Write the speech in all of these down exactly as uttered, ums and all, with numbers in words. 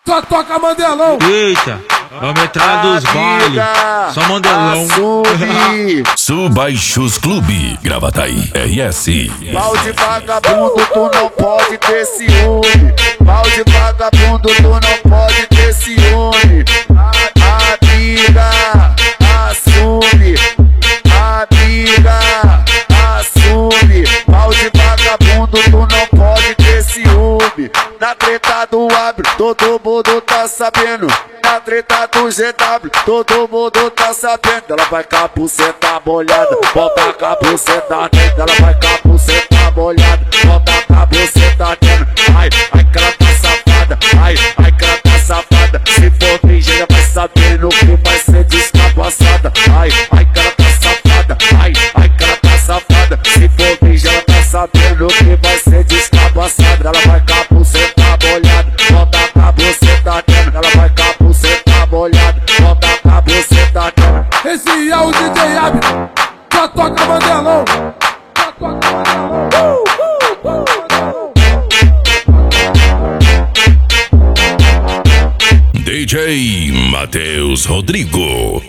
Só toca Mandelão. Eita, vamos entrar dos bailes. Só Mandelão. Subaixos Clube, Gravataí, R S. Pau de vagabundo, tu não pode ter ciúme. Pau de vagabundo, tu não pode ter ciúme. Amiga, assume. Amiga, assume. Pau de vagabundo, tu não pode ter ciúme. Na treta do Abre, todo mundo tá sabendo. Na treta do G W, todo mundo tá sabendo. Ela vai com a buceta molhada, volta com a buceta dentro. Ela vai com a buceta molhada, volta com a buceta dentro. Ai, ai que ela tá safada, ai, ai que ela tá safada. Se for virgem, vai sabendo que vai ser descabaçada. Ai, ai que ela tá safada, ai, ai que ela tá safada. Se for virgem, ela tá sabendo que vai ser descabaçada. Ela vai com a buceta molhada, volta com a buceta dentro. Ela vai com a buceta molhada, volta com a buceta dentro. Esse é o D J Abre, só toca Mandelão. Só toca Mandelão. Uh, uh, uh. D J Matheus Rodrigo.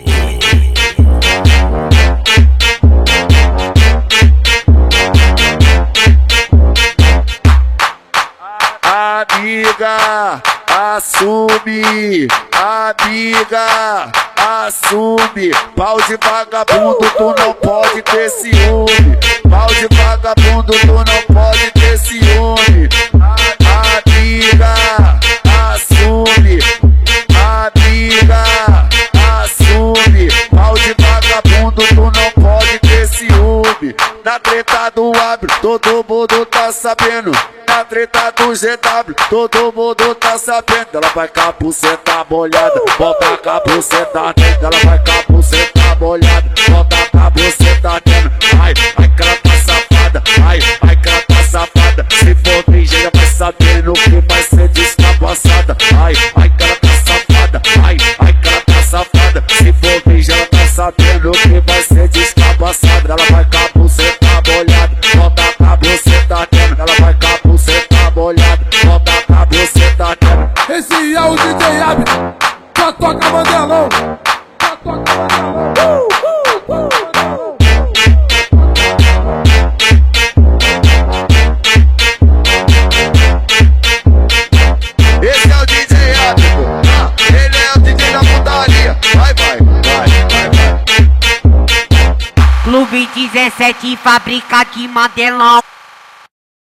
Amiga, assume. Amiga, assume. Pau de vagabundo, tu não pode ter ciúme. Pau de vagabundo, tu não pode ter ciúme. Amiga, assume. Amiga, assume. Pau de vagabundo, tu não pode ter ciúme. Na treta do Abre, todo mundo tá sabendo. Na treta do G W, todo mundo tá sabendo. Ela vai com a buceta molhada, volta com a buceta dentro. Ela vai com a buceta molhada, volta com a buceta dentro. Ai, ai que ela tá safada, ai, ai que ela tá safada. Se for virgem, vai sabendo que vai ser descabaçada. Ai, ai que ela tá safada, ai, ai que ela tá safada. Se for virgem, ela tá sabendo que vai ser descabaçada. Ela vai com a buceta molhada, volta com a buceta dentro. Ela vai com a buceta molhada, volta com a buceta dentro. Esse é o D J Abre, só toca Mandelão. Só toca Mandelão. Uh, uh, uh. Esse é o D J Abre, ah, ele é o D J da putaria. Vai, vai, vai, vai, vai. Clube dezessete, fábrica de Mandelão.